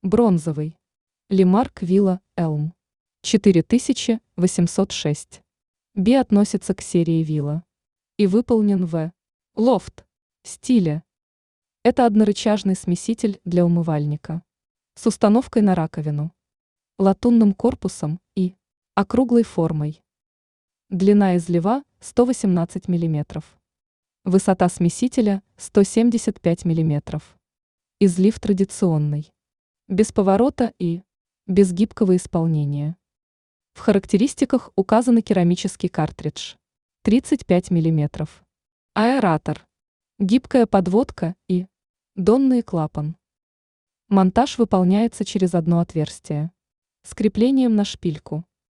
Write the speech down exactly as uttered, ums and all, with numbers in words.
Бронзовый. Лимарк Вилла Элм. четыре тысячи восемьсот шесть. Би относится к серии Вилла и выполнен в лофт стиле. Это однорычажный смеситель для умывальника с установкой на раковину, латунным корпусом и округлой формой. Длина излива сто восемнадцать миллиметров. Высота смесителя сто семьдесят пять миллиметров. Излив традиционный. Без поворота и без гибкого исполнения. В характеристиках указан керамический картридж тридцать пять миллиметров. Аэратор. Гибкая подводка и донный клапан. Монтаж выполняется через одно отверстие. С креплением на шпильку.